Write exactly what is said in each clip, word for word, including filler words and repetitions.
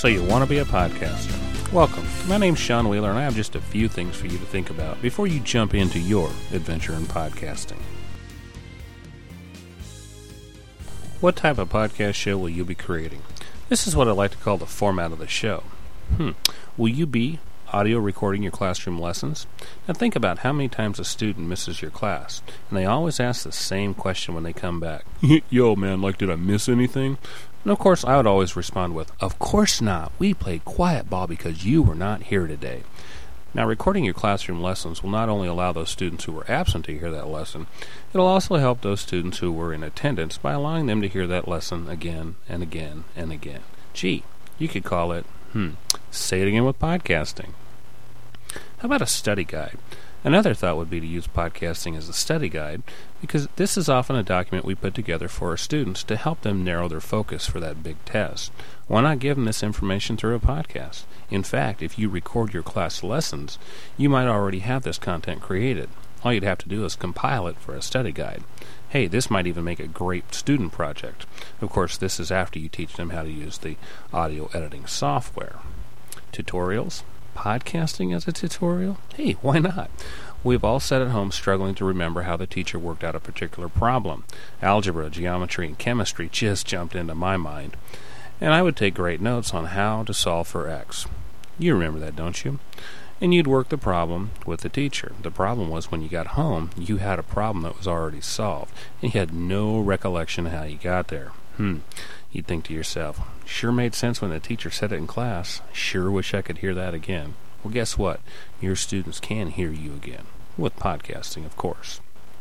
So you want to be a podcaster? Welcome. My name's Sean Wheeler, and I have just a few things for you to think about before you jump into your adventure in podcasting. What type of podcast show will you be creating? This is what I like to call the format of the show. Hmm. Will you be audio recording your classroom lessons? Now think about how many times a student misses your class, and they always ask the same question when they come back. Yo, man, like, did I miss anything? And of course, I would always respond with, of course not. We played quiet ball because you were not here today. Now, recording your classroom lessons will not only allow those students who were absent to hear that lesson, it'll also help those students who were in attendance by allowing them to hear that lesson again and again and again. Gee, you could call it, hmm, say it again with podcasting. How about a study guide? Another thought would be to use podcasting as a study guide, because this is often a document we put together for our students to help them narrow their focus for that big test. Why not give them this information through a podcast? In fact, if you record your class lessons, you might already have this content created. All you'd have to do is compile it for a study guide. Hey, this might even make a great student project. Of course, this is after you teach them how to use the audio editing software. Tutorials? Podcasting as a tutorial? Hey, why not? We've all sat at home struggling to remember how the teacher worked out a particular problem. Algebra, geometry, and chemistry just jumped into my mind. And I would take great notes on how to solve for X. You remember that, don't you? And you'd work the problem with the teacher. The problem was when you got home, you had a problem that was already solved, and you had no recollection of how you got there. Hmm. You'd think to yourself, sure made sense when the teacher said it in class. Sure wish I could hear that again. Well, guess what? Your students can hear you again. With podcasting, of course.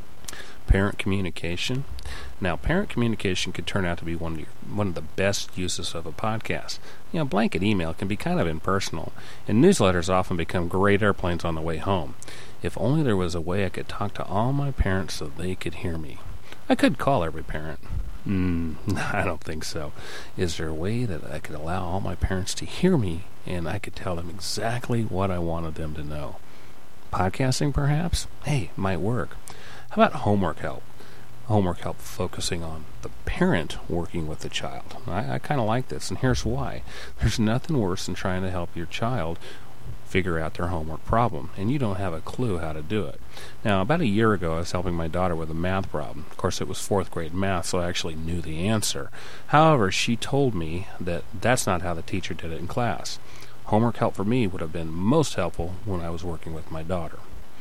Parent communication. Now, parent communication could turn out to be one of your, one of the best uses of a podcast. You know, blanket email can be kind of impersonal, and newsletters often become great airplanes on the way home. If only there was a way I could talk to all my parents so they could hear me. I could call every parent. Mm, I don't think so. Is there a way that I could allow all my parents to hear me and I could tell them exactly what I wanted them to know? Podcasting, perhaps? Hey, might work. How about homework help? Homework help focusing on the parent working with the child. I, I kind of like this, and here's why. There's nothing worse than trying to help your child figure out their homework problem, and you don't have a clue how to do it. Now, about a year ago, I was helping my daughter with a math problem. Of course, it was fourth grade math, so I actually knew the answer. However, she told me that that's not how the teacher did it in class. Homework help for me would have been most helpful when I was working with my daughter.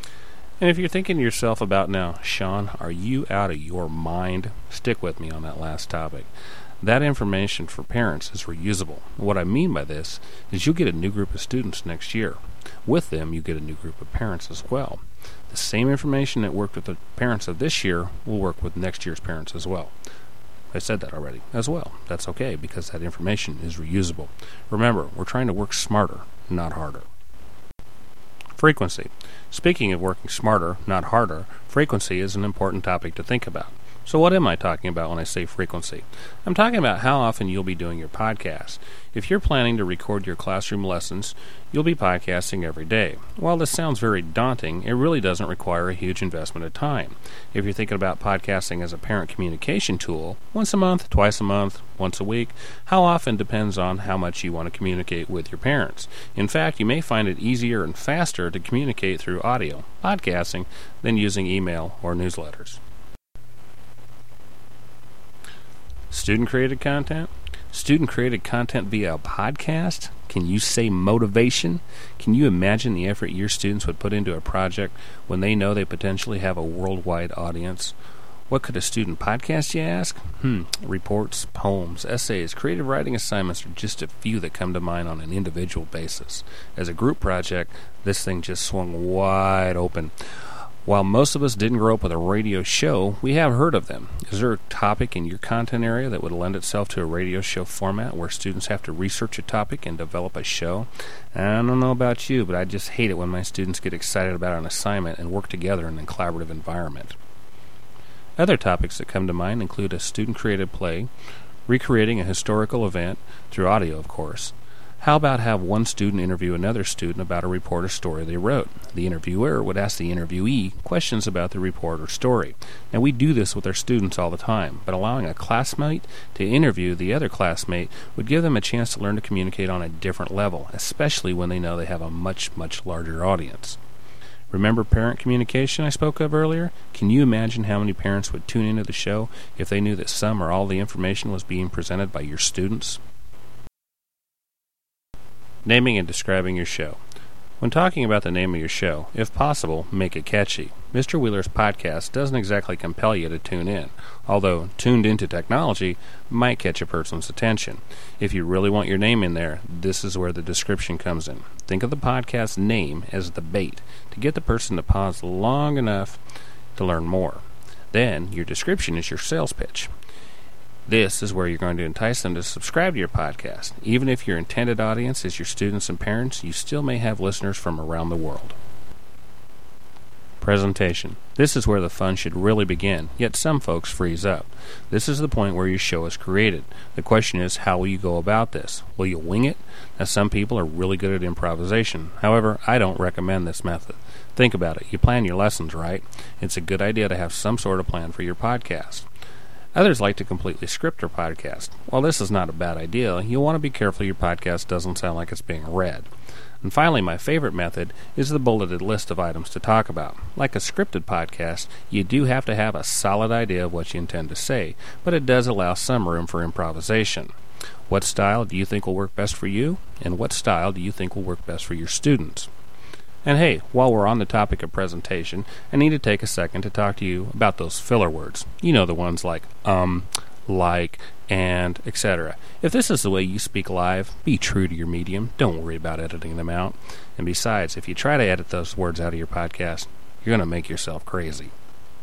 And if you're thinking to yourself about now, Sean, are you out of your mind? Stick with me on that last topic. That information for parents is reusable. What I mean by this is you'll get a new group of students next year. With them, you get a new group of parents as well. The same information that worked with the parents of this year will work with next year's parents as well. I said that already as well. That's okay because that information is reusable. Remember, we're trying to work smarter, not harder. Frequency. Speaking of working smarter, not harder, frequency is an important topic to think about. So what am I talking about when I say frequency? I'm talking about how often you'll be doing your podcast. If you're planning to record your classroom lessons, you'll be podcasting every day. While this sounds very daunting, it really doesn't require a huge investment of time. If you're thinking about podcasting as a parent communication tool, once a month, twice a month, once a week, how often depends on how much you want to communicate with your parents. In fact, you may find it easier and faster to communicate through audio, podcasting, than using email or newsletters. Student-created content? Student-created content via a podcast? Can you say motivation? Can you imagine the effort your students would put into a project when they know they potentially have a worldwide audience? What could a student podcast, you ask? Hmm, reports, poems, essays, creative writing assignments are just a few that come to mind on an individual basis. As a group project, this thing just swung wide open. While most of us didn't grow up with a radio show, we have heard of them. Is there a topic in your content area that would lend itself to a radio show format where students have to research a topic and develop a show? I don't know about you, but I just hate it when my students get excited about an assignment and work together in a collaborative environment. Other topics that come to mind include a student-created play, recreating a historical event, through audio, of course, How about have one student interview another student about a report or story they wrote? The interviewer would ask the interviewee questions about the report or story. Now, we do this with our students all the time, but allowing a classmate to interview the other classmate would give them a chance to learn to communicate on a different level, especially when they know they have a much, much larger audience. Remember parent communication I spoke of earlier? Can you imagine how many parents would tune into the show if they knew that some or all the information was being presented by your students? Naming and describing your show. When talking about the name of your show, if possible, make it catchy. Mister Wheeler's podcast doesn't exactly compel you to tune in, although Tuned Into Technology might catch a person's attention. If you really want your name in there, this is where the description comes in. Think of the podcast name as the bait to get the person to pause long enough to learn more. Then, your description is your sales pitch. This is where you're going to entice them to subscribe to your podcast. Even if your intended audience is your students and parents, you still may have listeners from around the world. Presentation. This is where the fun should really begin, yet some folks freeze up. This is the point where your show is created. The question is, how will you go about this? Will you wing it? Now, some people are really good at improvisation. However, I don't recommend this method. Think about it. You plan your lessons, right? It's a good idea to have some sort of plan for your podcast. Others like to completely script their podcast. While this is not a bad idea, you'll want to be careful your podcast doesn't sound like it's being read. And finally, my favorite method is the bulleted list of items to talk about. Like a scripted podcast, you do have to have a solid idea of what you intend to say, but it does allow some room for improvisation. What style do you think will work best for you? And what style do you think will work best for your students? And hey, while we're on the topic of presentation, I need to take a second to talk to you about those filler words. You know, the ones like um, like, and, et cetera. If this is the way you speak live, be true to your medium. Don't worry about editing them out. And besides, if you try to edit those words out of your podcast, you're going to make yourself crazy.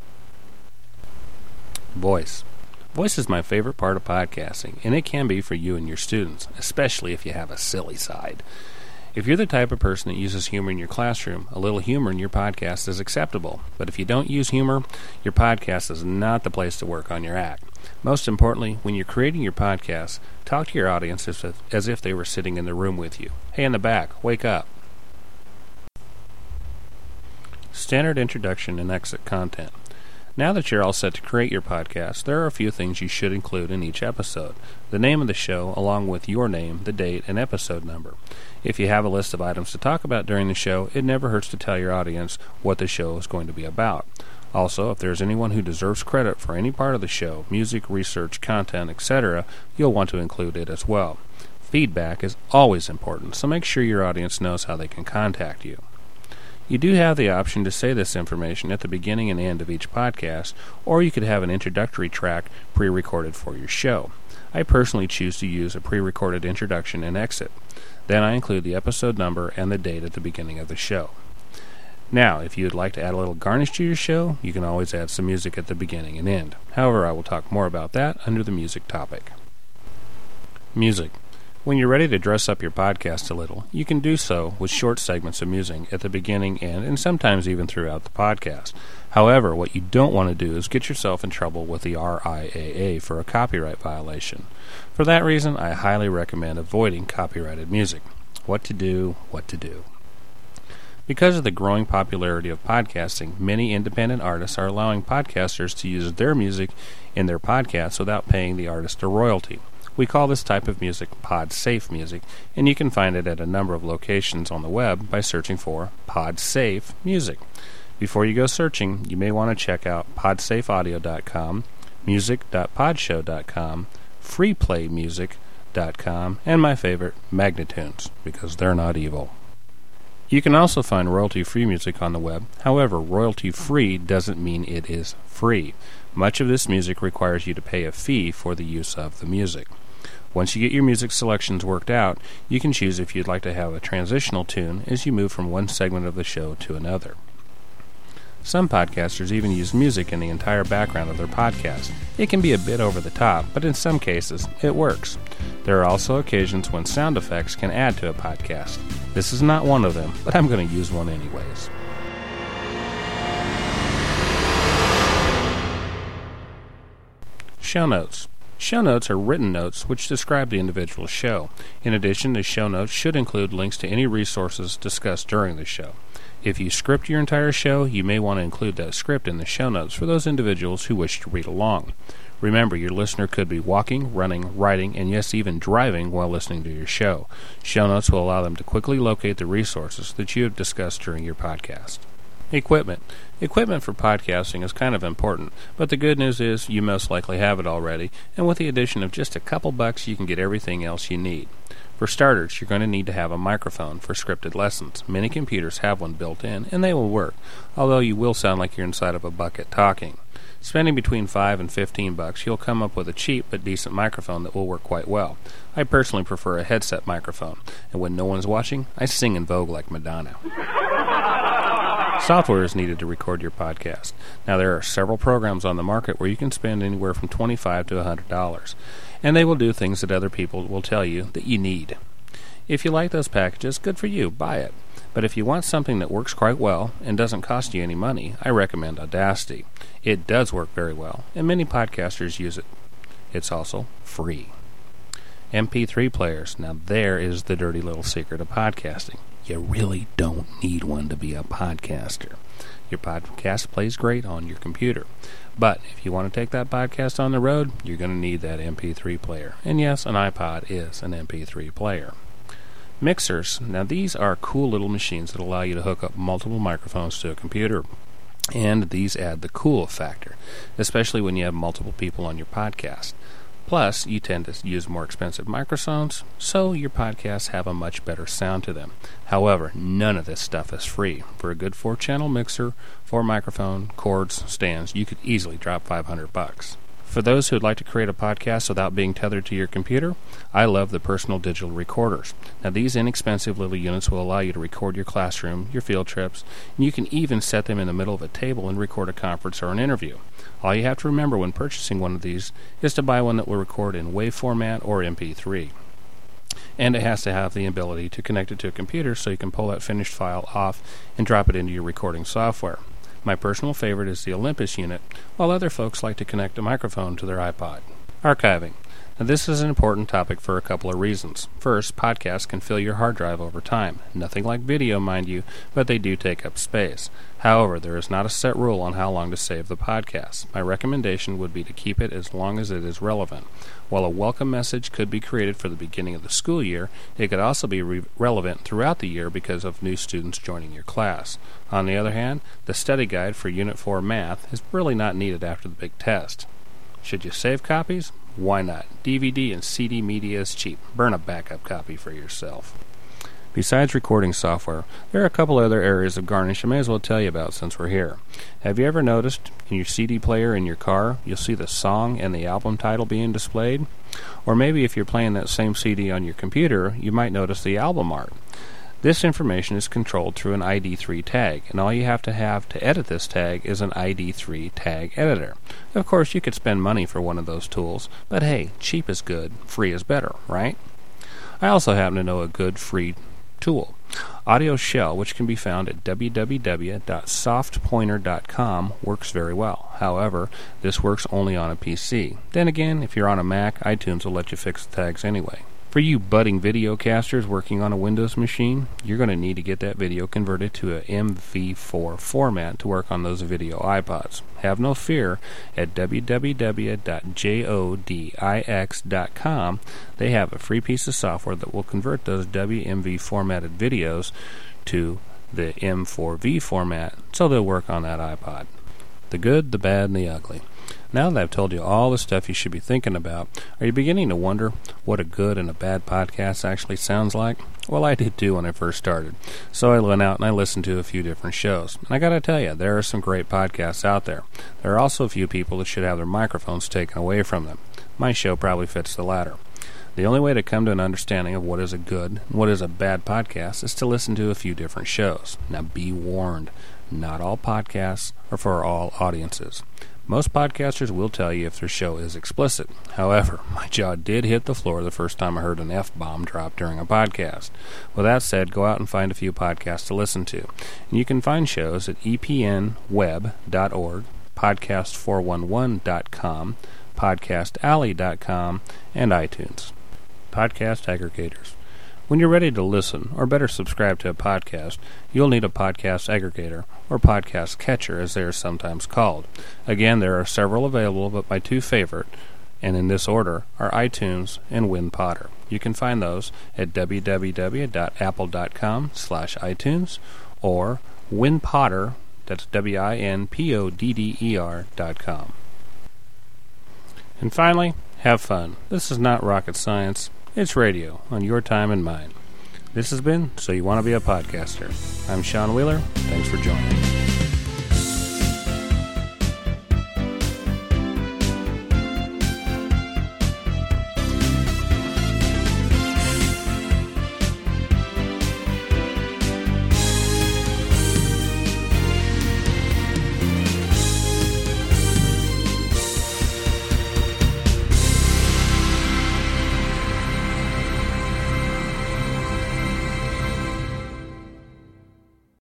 Voice. Voice is my favorite part of podcasting, and it can be for you and your students, especially if you have a silly side. If you're the type of person that uses humor in your classroom, a little humor in your podcast is acceptable. But if you don't use humor, your podcast is not the place to work on your act. Most importantly, when you're creating your podcast, talk to your audience as if, as if they were sitting in the room with you. Hey, in the back, wake up. Standard introduction and exit content. Now that you're all set to create your podcast, there are a few things you should include in each episode. The name of the show, along with your name, the date, and episode number. If you have a list of items to talk about during the show, it never hurts to tell your audience what the show is going to be about. Also, if there's anyone who deserves credit for any part of the show, music, research, content, et cetera, you'll want to include it as well. Feedback is always important, so make sure your audience knows how they can contact you. You do have the option to say this information at the beginning and end of each podcast, or you could have an introductory track pre-recorded for your show. I personally choose to use a pre-recorded introduction and exit. Then I include the episode number and the date at the beginning of the show. Now, if you would like to add a little garnish to your show, you can always add some music at the beginning and end. However, I will talk more about that under the music topic. Music. When you're ready to dress up your podcast a little, you can do so with short segments of music at the beginning, end, and sometimes even throughout the podcast. However, what you don't want to do is get yourself in trouble with the R I A A for a copyright violation. For that reason, I highly recommend avoiding copyrighted music. What to do, what to do. Because of the growing popularity of podcasting, many independent artists are allowing podcasters to use their music in their podcasts without paying the artist a royalty. We call this type of music pod-safe music, and you can find it at a number of locations on the web by searching for pod-safe music. Before you go searching, you may want to check out pod safe audio dot com, music dot podshow dot com, free play music dot com, and my favorite, Magnitunes, because they're not evil. You can also find royalty-free music on the web. However, royalty-free doesn't mean it is free. Much of this music requires you to pay a fee for the use of the music. Once you get your music selections worked out, you can choose if you'd like to have a transitional tune as you move from one segment of the show to another. Some podcasters even use music in the entire background of their podcast. It can be a bit over the top, but in some cases, it works. There are also occasions when sound effects can add to a podcast. This is not one of them, but I'm going to use one anyways. Show notes. Show notes are written notes which describe the individual show. In addition, the show notes should include links to any resources discussed during the show. If you script your entire show, you may want to include that script in the show notes for those individuals who wish to read along. Remember, your listener could be walking, running, riding, and yes, even driving while listening to your show. Show notes will allow them to quickly locate the resources that you have discussed during your podcast. Equipment. Equipment for podcasting is kind of important, but the good news is you most likely have it already, and with the addition of just a couple bucks, you can get everything else you need. For starters, you're going to need to have a microphone for scripted lessons. Many computers have one built in, and they will work, although you will sound like you're inside of a bucket talking. Spending between five and fifteen bucks, you'll come up with a cheap but decent microphone that will work quite well. I personally prefer a headset microphone, and when no one's watching, I sing in Vogue like Madonna. Software is needed to record your podcast. Now, there are several programs on the market where you can spend anywhere from twenty-five dollars to one hundred dollars, and they will do things that other people will tell you that you need. If you like those packages, good for you, buy it. But if you want something that works quite well and doesn't cost you any money, I recommend Audacity. It does work very well, and many podcasters use it. It's also free. M P three players. Now there is the dirty little secret of podcasting. You really don't need one to be a podcaster. Your podcast plays great on your computer. But if you want to take that podcast on the road, you're going to need that M P three player. And yes, an iPod is an M P three player. Mixers. Now these are cool little machines that allow you to hook up multiple microphones to a computer. And these add the cool factor, especially when you have multiple people on your podcast. Plus, you tend to use more expensive microphones, so your podcasts have a much better sound to them. However, none of this stuff is free. For a good four-channel mixer, four microphone, cords, stands, you could easily drop five hundred bucks. For those who would like to create a podcast without being tethered to your computer, I love the personal digital recorders. Now, these inexpensive little units will allow you to record your classroom, your field trips, and you can even set them in the middle of a table and record a conference or an interview. All you have to remember when purchasing one of these is to buy one that will record in WAV format or M P three. And it has to have the ability to connect it to a computer so you can pull that finished file off and drop it into your recording software. My personal favorite is the Olympus unit, while other folks like to connect a microphone to their iPod. Archiving. Now, this is an important topic for a couple of reasons. First, podcasts can fill your hard drive over time. Nothing like video, mind you, but they do take up space. However, there is not a set rule on how long to save the podcast. My recommendation would be to keep it as long as it is relevant. While a welcome message could be created for the beginning of the school year, it could also be re- relevant throughout the year because of new students joining your class. On the other hand, the study guide for Unit four Math is really not needed after the big test. Should you save copies? Why not? D V D and C D media is cheap. Burn a backup copy for yourself. Besides recording software, there are a couple other areas of garnish I may as well tell you about since we're here. Have you ever noticed in your C D player in your car, you'll see the song and the album title being displayed? Or maybe if you're playing that same C D on your computer, you might notice the album art. This information is controlled through an I D three tag, and all you have to have to edit this tag is an I D three tag editor. Of course, you could spend money for one of those tools, but hey, cheap is good, free is better, right? I also happen to know a good free tool. Audio Shell, which can be found at w w w dot soft pointer dot com, works very well. However, this works only on a P C. Then again, if you're on a Mac, iTunes will let you fix the tags anyway. For you budding videocasters working on a Windows machine, you're going to need to get that video converted to a M V four format to work on those video iPods. Have no fear, at w w w dot jodix dot com, they have a free piece of software that will convert those W M V formatted videos to the M four V format, so they'll work on that iPod. The good, the bad, and the ugly. Now that I've told you all the stuff you should be thinking about, are you beginning to wonder what a good and a bad podcast actually sounds like? Well, I did too when I first started. So I went out and I listened to a few different shows. And I gotta tell you, there are some great podcasts out there. There are also a few people that should have their microphones taken away from them. My show probably fits the latter. The only way to come to an understanding of what is a good and what is a bad podcast is to listen to a few different shows. Now be warned, not all podcasts are for all audiences. Most podcasters will tell you if their show is explicit. However, my jaw did hit the floor the first time I heard an F-bomb drop during a podcast. With that said, go out and find a few podcasts to listen to. And you can find shows at e p n web dot org, podcast four one one dot com, podcast alley dot com, and iTunes. Podcast aggregators. When you're ready to listen, or better subscribe to a podcast, you'll need a podcast aggregator, or podcast catcher as they are sometimes called. Again, there are several available, but my two favorite, and in this order, are iTunes and WinPodder. You can find those at w w w dot apple dot com slash iTunes or WinPodder, that's W I N P O D D E R dot com. And finally, have fun. This is not rocket science. It's radio on your time and mine. This has been So You Want to Be a Podcaster. I'm Sean Wheeler. Thanks for joining.